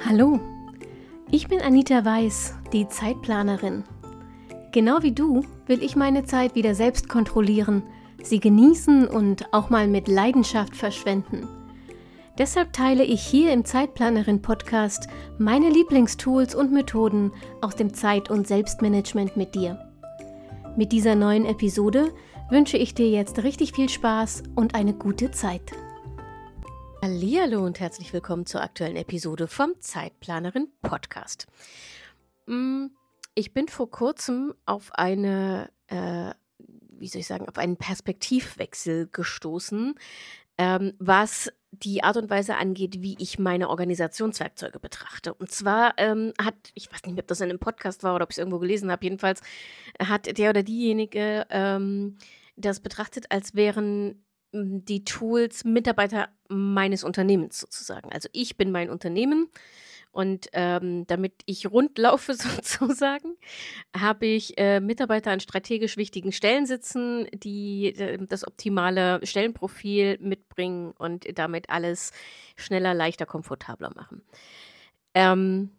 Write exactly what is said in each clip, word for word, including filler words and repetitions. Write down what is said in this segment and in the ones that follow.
Hallo, ich bin Anita Weiß, die Zeitplanerin. Genau wie du will ich meine Zeit wieder selbst kontrollieren, sie genießen und auch mal mit Leidenschaft verschwenden. Deshalb teile ich hier im Zeitplanerin-Podcast meine Lieblingstools und Methoden aus dem Zeit- und Selbstmanagement mit dir. Mit dieser neuen Episode wünsche ich dir jetzt richtig viel Spaß und eine gute Zeit. Hallihallo und herzlich willkommen zur aktuellen Episode vom Zeitplanerin Podcast. Ich bin vor kurzem auf eine, äh, wie soll ich sagen, auf einen Perspektivwechsel gestoßen, ähm, was die Art und Weise angeht, wie ich meine Organisationswerkzeuge betrachte. Und zwar ähm, hat, ich weiß nicht, ob das in einem Podcast war oder ob ich es irgendwo gelesen habe, jedenfalls hat der oder diejenige ähm, das betrachtet, als wären m, die Tools Mitarbeiter meines Unternehmens sozusagen. Also ich bin mein Unternehmen und ähm, damit ich rund laufe sozusagen, habe ich äh, Mitarbeiter an strategisch wichtigen Stellen sitzen, die äh, das optimale Stellenprofil mitbringen und damit alles schneller, leichter, komfortabler machen. Ähm,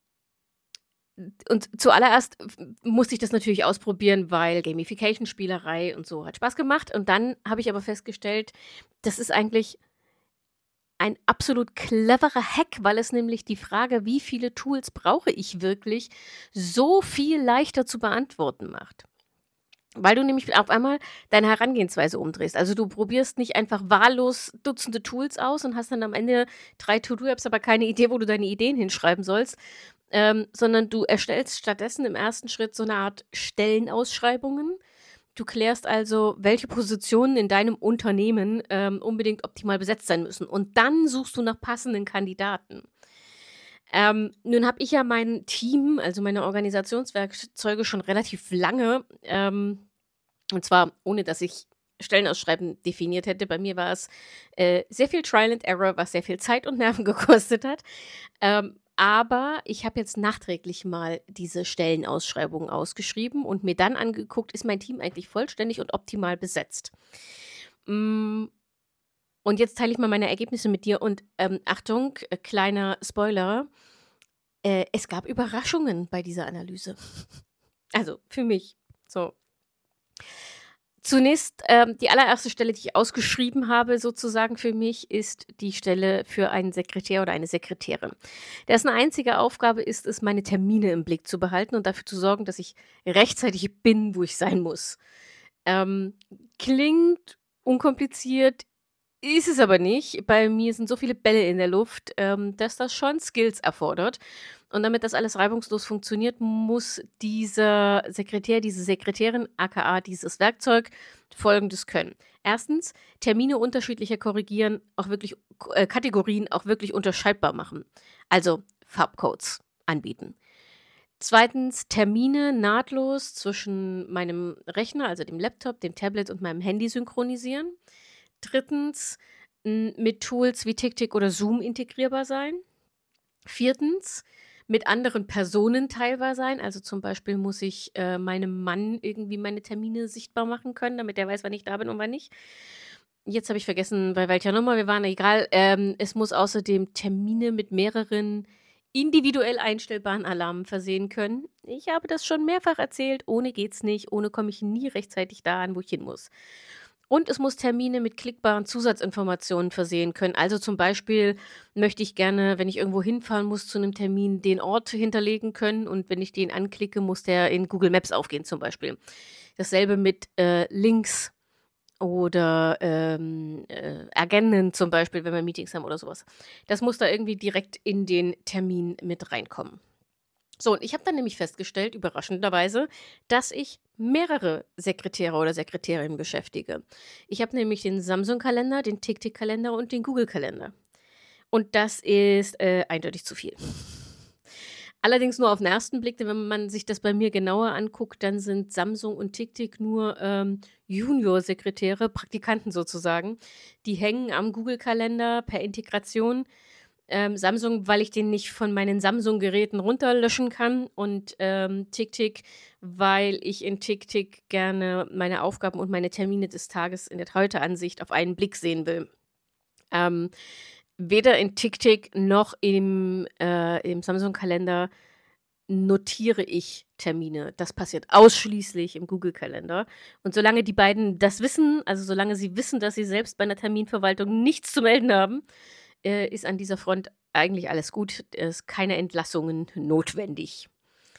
und zuallererst f- musste ich das natürlich ausprobieren, weil Gamification, Spielerei und so hat Spaß gemacht. Und dann habe ich aber festgestellt, das ist eigentlich ein absolut cleverer Hack, weil es nämlich die Frage, wie viele Tools brauche ich wirklich, so viel leichter zu beantworten macht. Weil du nämlich auf einmal deine Herangehensweise umdrehst. Also du probierst nicht einfach wahllos Dutzende Tools aus und hast dann am Ende drei To-Do-Apps, aber keine Idee, wo du deine Ideen hinschreiben sollst, ähm, sondern du erstellst stattdessen im ersten Schritt so eine Art Stellenausschreibungen. Du klärst also, welche Positionen in deinem Unternehmen ähm, unbedingt optimal besetzt sein müssen. Und dann suchst du nach passenden Kandidaten. Ähm, nun habe ich ja mein Team, also meine Organisationswerkzeuge schon relativ lange, ähm, und zwar ohne, dass ich Stellenausschreiben definiert hätte. Bei mir war es äh, sehr viel Trial and Error, was sehr viel Zeit und Nerven gekostet hat. Ähm, aber ich habe jetzt nachträglich mal diese Stellenausschreibungen ausgeschrieben und mir dann angeguckt, ist mein Team eigentlich vollständig und optimal besetzt. Mm, Und jetzt teile ich mal meine Ergebnisse mit dir und ähm, Achtung, äh, kleiner Spoiler, äh, es gab Überraschungen bei dieser Analyse. Also für mich. So. Zunächst, ähm, die allererste Stelle, die ich ausgeschrieben habe, sozusagen für mich, ist die Stelle für einen Sekretär oder eine Sekretärin. Dessen einzige Aufgabe ist es, meine Termine im Blick zu behalten und dafür zu sorgen, dass ich rechtzeitig bin, wo ich sein muss. Ähm, Klingt unkompliziert, ist es aber nicht. Bei mir sind so viele Bälle in der Luft, ähm, dass das schon Skills erfordert. Und damit das alles reibungslos funktioniert, muss dieser Sekretär, diese Sekretärin, aka dieses Werkzeug, Folgendes können. Erstens, Termine unterschiedlicher korrigieren, auch wirklich äh, Kategorien auch wirklich unterscheidbar machen. Also Farbcodes anbieten. Zweitens, Termine nahtlos zwischen meinem Rechner, also dem Laptop, dem Tablet und meinem Handy synchronisieren. Drittens, m, mit Tools wie TickTick oder Zoom integrierbar sein. Viertens, mit anderen Personen teilbar sein. Also zum Beispiel muss ich äh, meinem Mann irgendwie meine Termine sichtbar machen können, damit er weiß, wann ich da bin und wann nicht. Jetzt habe ich vergessen, bei welcher Nummer wir waren, egal. Ähm, es muss außerdem Termine mit mehreren individuell einstellbaren Alarmen versehen können. Ich habe das schon mehrfach erzählt, ohne geht's nicht, ohne komme ich nie rechtzeitig da an, wo ich hin muss. Und es muss Termine mit klickbaren Zusatzinformationen versehen können. Also zum Beispiel möchte ich gerne, wenn ich irgendwo hinfahren muss zu einem Termin, den Ort hinterlegen können und wenn ich den anklicke, muss der in Google Maps aufgehen zum Beispiel. Dasselbe mit äh, Links oder ähm, äh, Agenden zum Beispiel, wenn wir Meetings haben oder sowas. Das muss da irgendwie direkt in den Termin mit reinkommen. So, und ich habe dann nämlich festgestellt, überraschenderweise, dass ich mehrere Sekretäre oder Sekretärinnen beschäftige. Ich habe nämlich den Samsung-Kalender, den TickTick-Kalender und den Google-Kalender. Und das ist äh, eindeutig zu viel. Allerdings nur auf den ersten Blick, denn wenn man sich das bei mir genauer anguckt, dann sind Samsung und TickTick nur ähm, Junior-Sekretäre, Praktikanten sozusagen. Die hängen am Google-Kalender per Integration. Ähm, Samsung, weil ich den nicht von meinen Samsung-Geräten runterlöschen kann und ähm, TickTick, weil ich in TickTick gerne meine Aufgaben und meine Termine des Tages in der Heute-Ansicht auf einen Blick sehen will. Ähm, weder in TickTick noch im, äh, im Samsung-Kalender notiere ich Termine. Das passiert ausschließlich im Google-Kalender. Und solange die beiden das wissen, also solange sie wissen, dass sie selbst bei einer Terminverwaltung nichts zu melden haben, äh, ist an dieser Front eigentlich alles gut. Es ist keine Entlassungen notwendig.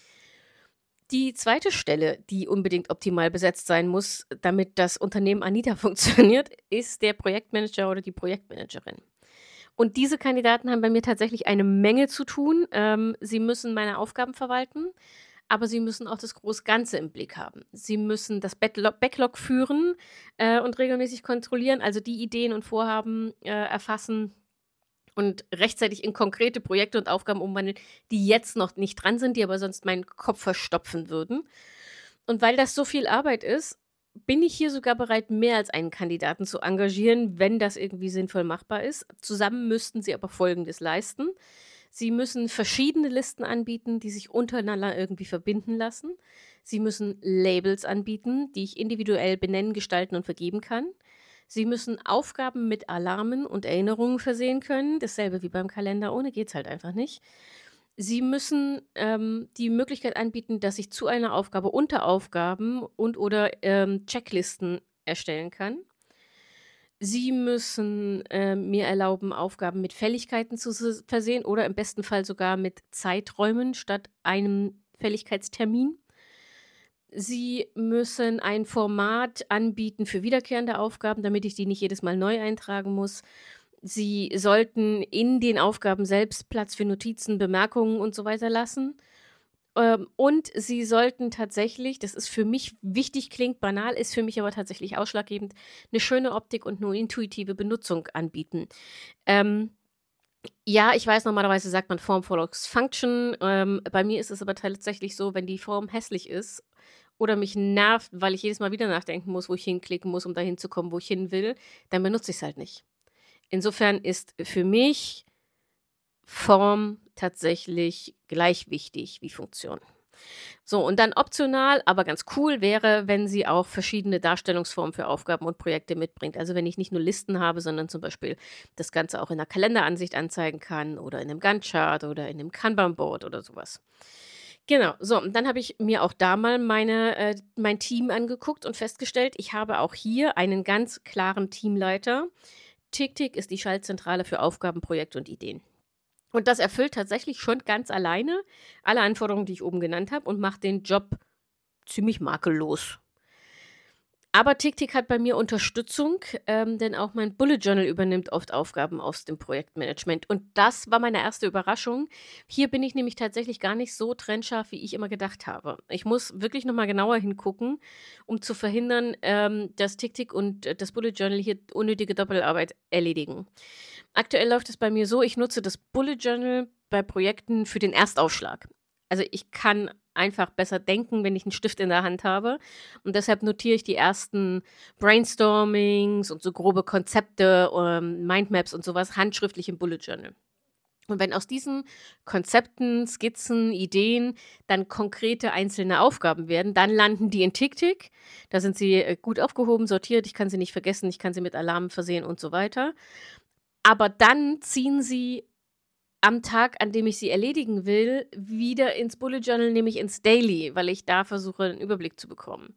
Die zweite Stelle, die unbedingt optimal besetzt sein muss, damit das Unternehmen Anita funktioniert, ist der Projektmanager oder die Projektmanagerin. Und diese Kandidaten haben bei mir tatsächlich eine Menge zu tun. Ähm, sie müssen meine Aufgaben verwalten, aber sie müssen auch das große Ganze im Blick haben. Sie müssen das Backlog, Backlog führen äh, und regelmäßig kontrollieren, also die Ideen und Vorhaben äh, erfassen und rechtzeitig in konkrete Projekte und Aufgaben umwandeln, die jetzt noch nicht dran sind, die aber sonst meinen Kopf verstopfen würden. Und weil das so viel Arbeit ist, bin ich hier sogar bereit, mehr als einen Kandidaten zu engagieren, wenn das irgendwie sinnvoll machbar ist. Zusammen müssten sie aber Folgendes leisten. Sie müssen verschiedene Listen anbieten, die sich untereinander irgendwie verbinden lassen. Sie müssen Labels anbieten, die ich individuell benennen, gestalten und vergeben kann. Sie müssen Aufgaben mit Alarmen und Erinnerungen versehen können. Dasselbe wie beim Kalender, ohne geht's halt einfach nicht. Sie müssen ähm, die Möglichkeit anbieten, dass ich zu einer Aufgabe Unteraufgaben und oder ähm, Checklisten erstellen kann. Sie müssen ähm, mir erlauben, Aufgaben mit Fälligkeiten zu s- versehen oder im besten Fall sogar mit Zeiträumen statt einem Fälligkeitstermin. Sie müssen ein Format anbieten für wiederkehrende Aufgaben, damit ich die nicht jedes Mal neu eintragen muss. Sie sollten in den Aufgaben selbst Platz für Notizen, Bemerkungen und so weiter lassen. Ähm, und sie sollten tatsächlich, das ist für mich wichtig, klingt banal, ist für mich aber tatsächlich ausschlaggebend, eine schöne Optik und eine intuitive Benutzung anbieten. Ähm, ja, ich weiß, normalerweise sagt man Form follows Function. Ähm, bei mir ist es aber tatsächlich so, wenn die Form hässlich ist oder mich nervt, weil ich jedes Mal wieder nachdenken muss, wo ich hinklicken muss, um dahin zu kommen, wo ich hin will, dann benutze ich es halt nicht. Insofern ist für mich Form tatsächlich gleich wichtig wie Funktion. So, und dann optional, aber ganz cool wäre, wenn sie auch verschiedene Darstellungsformen für Aufgaben und Projekte mitbringt. Also wenn ich nicht nur Listen habe, sondern zum Beispiel das Ganze auch in einer Kalenderansicht anzeigen kann oder in einem Gantt-Chart oder in einem Kanban-Board oder sowas. Genau, so, und dann habe ich mir auch da mal meine, äh, mein Team angeguckt und festgestellt, ich habe auch hier einen ganz klaren Teamleiter. TickTick ist die Schaltzentrale für Aufgaben, Projekte und Ideen. Und das erfüllt tatsächlich schon ganz alleine alle Anforderungen, die ich oben genannt habe und macht den Job ziemlich makellos. Aber TickTick hat bei mir Unterstützung, ähm, denn auch mein Bullet Journal übernimmt oft Aufgaben aus dem Projektmanagement. Und das war meine erste Überraschung. Hier bin ich nämlich tatsächlich gar nicht so trennscharf, wie ich immer gedacht habe. Ich muss wirklich nochmal genauer hingucken, um zu verhindern, ähm, dass TickTick und äh, das Bullet Journal hier unnötige Doppelarbeit erledigen. Aktuell läuft es bei mir so, ich nutze das Bullet Journal bei Projekten für den Erstaufschlag. Also ich kann einfach besser denken, wenn ich einen Stift in der Hand habe. Und deshalb notiere ich die ersten Brainstormings und so grobe Konzepte, ähm, Mindmaps und sowas handschriftlich im Bullet Journal. Und wenn aus diesen Konzepten, Skizzen, Ideen dann konkrete einzelne Aufgaben werden, dann landen die in TickTick. Da sind sie äh, gut aufgehoben, sortiert. Ich kann sie nicht vergessen, ich kann sie mit Alarmen versehen und so weiter. Aber dann ziehen sie am Tag, an dem ich sie erledigen will, wieder ins Bullet Journal, nämlich ins Daily, weil ich da versuche, einen Überblick zu bekommen.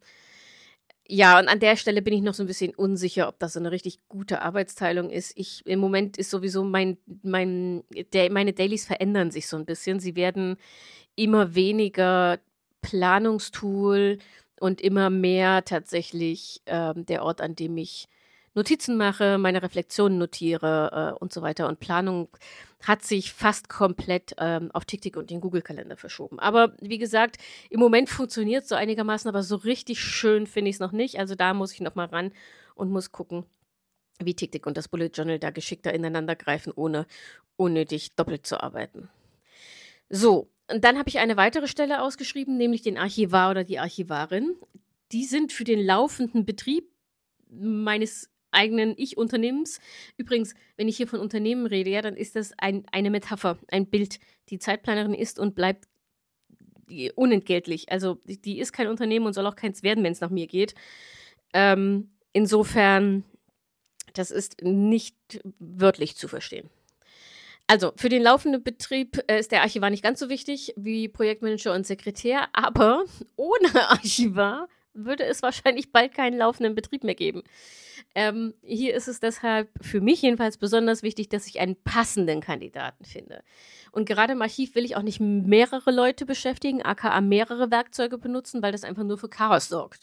Ja, und an der Stelle bin ich noch so ein bisschen unsicher, ob das so eine richtig gute Arbeitsteilung ist. Ich im Moment ist sowieso mein mein Da meine Dailies verändern sich so ein bisschen. Sie werden immer weniger Planungstool und immer mehr tatsächlich, ähm, der Ort, an dem ich Notizen mache, meine Reflexionen notiere, äh, und so weiter. Und Planung hat sich fast komplett, ähm, auf TickTick und den Google-Kalender verschoben. Aber wie gesagt, im Moment funktioniert's so einigermaßen, aber so richtig schön finde ich es noch nicht. Also, da muss ich noch mal ran und muss gucken, wie TickTick und das Bullet Journal da geschickter ineinandergreifen, ohne unnötig doppelt zu arbeiten. So, und dann habe ich eine weitere Stelle ausgeschrieben, nämlich den Archivar oder die Archivarin. Die sind für den laufenden Betrieb meines eigenen Ich-Unternehmens. Übrigens, wenn ich hier von Unternehmen rede, ja, dann ist das ein, eine Metapher, ein Bild. Die Zeitplanerin ist und bleibt die- unentgeltlich. Also die, die ist kein Unternehmen und soll auch keins werden, wenn es nach mir geht. Ähm, insofern, das ist nicht wörtlich zu verstehen. Also, für den laufenden Betrieb, äh, ist der Archivar nicht ganz so wichtig wie Projektmanager und Sekretär, aber ohne Archivar würde es wahrscheinlich bald keinen laufenden Betrieb mehr geben. Ähm, hier ist es deshalb für mich jedenfalls besonders wichtig, dass ich einen passenden Kandidaten finde. Und gerade im Archiv will ich auch nicht mehrere Leute beschäftigen, aka mehrere Werkzeuge benutzen, weil das einfach nur für Chaos sorgt.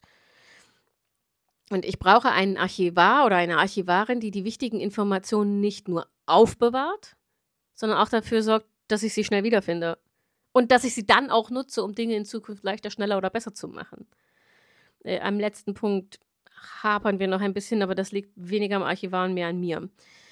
Und ich brauche einen Archivar oder eine Archivarin, die die wichtigen Informationen nicht nur aufbewahrt, sondern auch dafür sorgt, dass ich sie schnell wiederfinde. Und dass ich sie dann auch nutze, um Dinge in Zukunft leichter, schneller oder besser zu machen. Äh, am letzten Punkt hapern wir noch ein bisschen, aber das liegt weniger am Archivar und mehr an mir.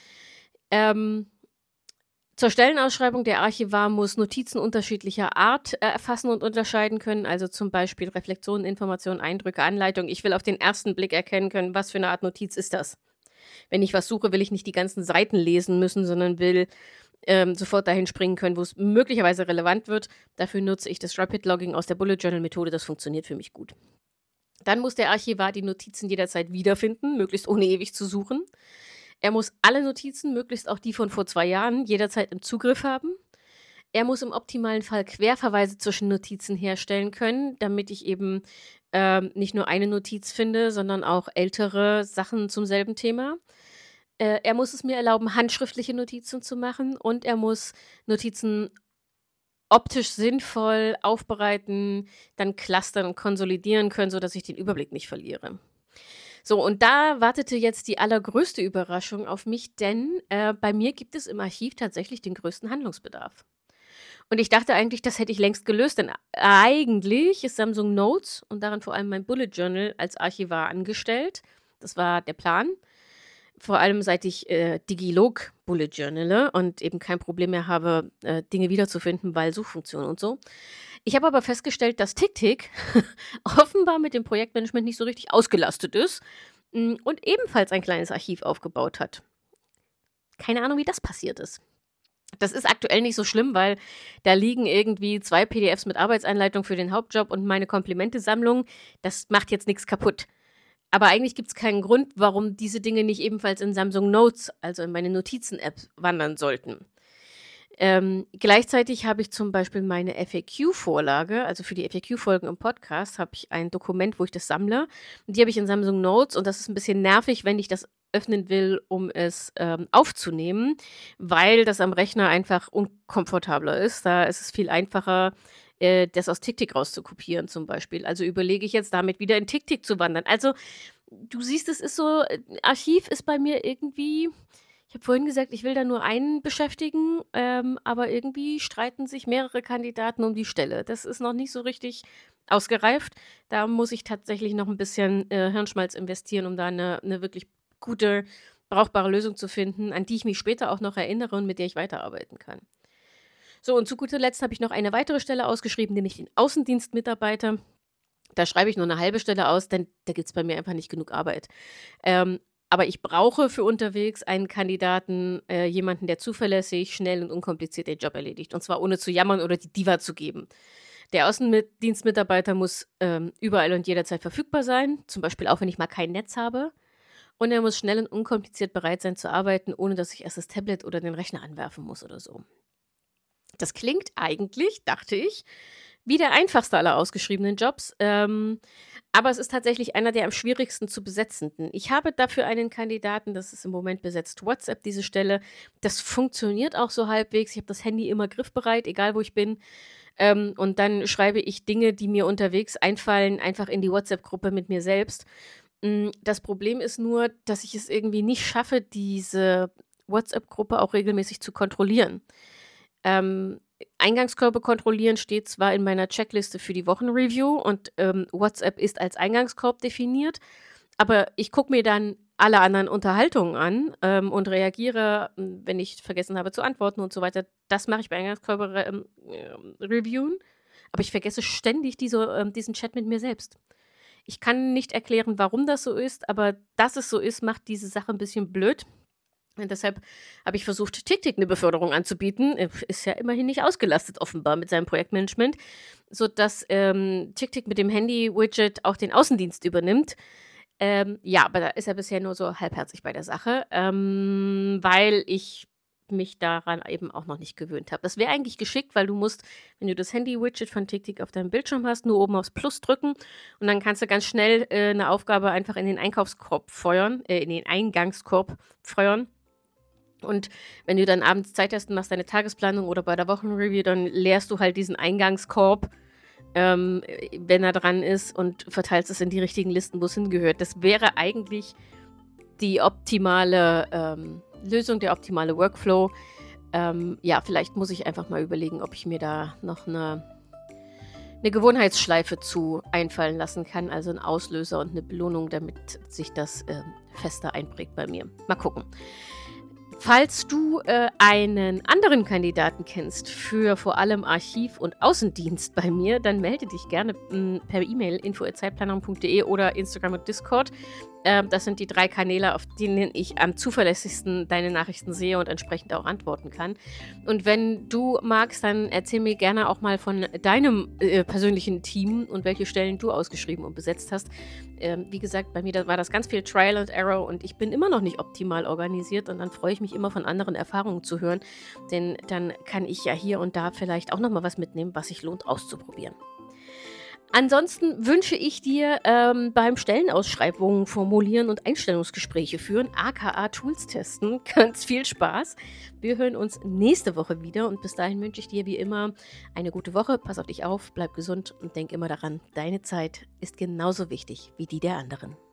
Ähm, zur Stellenausschreibung: Der Archivar muss Notizen unterschiedlicher Art äh, erfassen und unterscheiden können, also zum Beispiel Reflexionen, Informationen, Eindrücke, Anleitung. Ich will auf den ersten Blick erkennen können, was für eine Art Notiz ist das. Wenn ich was suche, will ich nicht die ganzen Seiten lesen müssen, sondern will ähm, sofort dahin springen können, wo es möglicherweise relevant wird. Dafür nutze ich das Rapid Logging aus der Bullet Journal Methode. Das funktioniert für mich gut. Dann muss der Archivar die Notizen jederzeit wiederfinden, möglichst ohne ewig zu suchen. Er muss alle Notizen, möglichst auch die von vor zwei Jahren, jederzeit im Zugriff haben. Er muss im optimalen Fall Querverweise zwischen Notizen herstellen können, damit ich eben ähm, nicht nur eine Notiz finde, sondern auch ältere Sachen zum selben Thema. Äh, er muss es mir erlauben, handschriftliche Notizen zu machen, und er muss Notizen optisch sinnvoll aufbereiten, dann clustern und konsolidieren können, sodass ich den Überblick nicht verliere. So, und da wartete jetzt die allergrößte Überraschung auf mich, denn äh, bei mir gibt es im Archiv tatsächlich den größten Handlungsbedarf. Und ich dachte eigentlich, das hätte ich längst gelöst, denn eigentlich ist Samsung Notes und darin vor allem mein Bullet Journal als Archivar angestellt. Das war der Plan. Vor allem seit ich äh, Digilog Bullet Journale und eben kein Problem mehr habe, äh, Dinge wiederzufinden, weil Suchfunktionen und so. Ich habe aber festgestellt, dass TickTick offenbar mit dem Projektmanagement nicht so richtig ausgelastet ist mm, und ebenfalls ein kleines Archiv aufgebaut hat. Keine Ahnung, wie das passiert ist. Das ist aktuell nicht so schlimm, weil da liegen irgendwie zwei P D Fs mit Arbeitseinleitung für den Hauptjob und meine Komplimente-Sammlung. Das macht jetzt nichts kaputt. Aber eigentlich gibt es keinen Grund, warum diese Dinge nicht ebenfalls in Samsung Notes, also in meine Notizen-App, wandern sollten. Ähm, gleichzeitig habe ich zum Beispiel meine F A Q-Vorlage, also für die F A Q-Folgen im Podcast, habe ich ein Dokument, wo ich das sammle. Und die habe ich in Samsung Notes, und das ist ein bisschen nervig, wenn ich das öffnen will, um es ähm, aufzunehmen, weil das am Rechner einfach unkomfortabler ist. Da ist es viel einfacher, äh, das aus TickTick rauszukopieren zum Beispiel. Also überlege ich jetzt, damit wieder in TickTick zu wandern. Also du siehst, es ist so, äh, Archiv ist bei mir irgendwie, ich habe vorhin gesagt, ich will da nur einen beschäftigen, ähm, aber irgendwie streiten sich mehrere Kandidaten um die Stelle. Das ist noch nicht so richtig ausgereift. Da muss ich tatsächlich noch ein bisschen äh, Hirnschmalz investieren, um da eine, eine wirklich gute, brauchbare Lösung zu finden, an die ich mich später auch noch erinnere und mit der ich weiterarbeiten kann. So, und zu guter Letzt habe ich noch eine weitere Stelle ausgeschrieben, nämlich den Außendienstmitarbeiter. Da schreibe ich nur eine halbe Stelle aus, denn da gibt es bei mir einfach nicht genug Arbeit. Ähm, aber ich brauche für unterwegs einen Kandidaten, äh, jemanden, der zuverlässig, schnell und unkompliziert den Job erledigt. Und zwar ohne zu jammern oder die Diva zu geben. Der Außendienstmitarbeiter muss ähm, überall und jederzeit verfügbar sein, zum Beispiel auch, wenn ich mal kein Netz habe. Und er muss schnell und unkompliziert bereit sein zu arbeiten, ohne dass ich erst das Tablet oder den Rechner anwerfen muss oder so. Das klingt eigentlich, dachte ich, wie der einfachste aller ausgeschriebenen Jobs, ähm, aber es ist tatsächlich einer der am schwierigsten zu besetzenden. Ich habe dafür einen Kandidaten, das ist im Moment besetzt WhatsApp, diese Stelle. Das funktioniert auch so halbwegs. Ich habe das Handy immer griffbereit, egal wo ich bin. Ähm, und dann schreibe ich Dinge, die mir unterwegs einfallen, einfach in die WhatsApp-Gruppe mit mir selbst. Mm, Das Problem ist nur, dass ich es irgendwie nicht schaffe, diese WhatsApp-Gruppe auch regelmäßig zu kontrollieren. Ähm, Eingangskörbe kontrollieren steht zwar in meiner Checkliste für die Wochenreview und ähm, WhatsApp ist als Eingangskorb definiert, aber ich gucke mir dann alle anderen Unterhaltungen an ähm, und reagiere, m, wenn ich vergessen habe zu antworten und so weiter. Das mache ich bei Eingangskörbe re ähm, ähm, reviewen, aber ich vergesse ständig diese, ähm, diesen Chat mit mir selbst. Ich kann nicht erklären, warum das so ist, aber dass es so ist, macht diese Sache ein bisschen blöd. Und deshalb habe ich versucht, TickTick eine Beförderung anzubieten. Äh, Ist ja immerhin nicht ausgelastet, offenbar, mit seinem Projektmanagement, sodass ähm, TickTick mit dem Handy-Widget auch den Außendienst übernimmt. Ähm, ja, aber da ist er bisher nur so halbherzig bei der Sache, ähm, weil ich mich daran eben auch noch nicht gewöhnt habe. Das wäre eigentlich geschickt, weil du musst, wenn du das Handy-Widget von TickTick auf deinem Bildschirm hast, nur oben aufs Plus drücken und dann kannst du ganz schnell äh, eine Aufgabe einfach in den Einkaufskorb feuern, äh, in den Eingangskorb feuern. Und wenn du dann abends Zeit hast und machst deine Tagesplanung oder bei der Wochenreview, dann leerst du halt diesen Eingangskorb, ähm, wenn er dran ist, und verteilst es in die richtigen Listen, wo es hingehört. Das wäre eigentlich die optimale ähm, Lösung, der optimale Workflow. Ähm, ja, vielleicht muss ich einfach mal überlegen, ob ich mir da noch eine, eine Gewohnheitsschleife zu einfallen lassen kann, also einen Auslöser und eine Belohnung, damit sich das ähm, fester einprägt bei mir. Mal gucken. Falls du äh, einen anderen Kandidaten kennst für vor allem Archiv- und Außendienst bei mir, dann melde dich gerne mh, per E-Mail info at zeitplanerin punkt de oder Instagram und Discord. Ähm, das sind die drei Kanäle, auf denen ich am zuverlässigsten deine Nachrichten sehe und entsprechend auch antworten kann. Und wenn du magst, dann erzähl mir gerne auch mal von deinem äh, persönlichen Team und welche Stellen du ausgeschrieben und besetzt hast. Ähm, wie gesagt, bei mir da war das ganz viel Trial and Error und ich bin immer noch nicht optimal organisiert, und dann freue ich mich immer von anderen Erfahrungen zu hören, denn dann kann ich ja hier und da vielleicht auch nochmal was mitnehmen, was sich lohnt auszuprobieren. Ansonsten wünsche ich dir ähm, beim Stellenausschreibungen formulieren und Einstellungsgespräche führen, aka Tools testen, ganz viel Spaß. Wir hören uns nächste Woche wieder und bis dahin wünsche ich dir wie immer eine gute Woche. Pass auf dich auf, bleib gesund und denk immer daran, deine Zeit ist genauso wichtig wie die der anderen.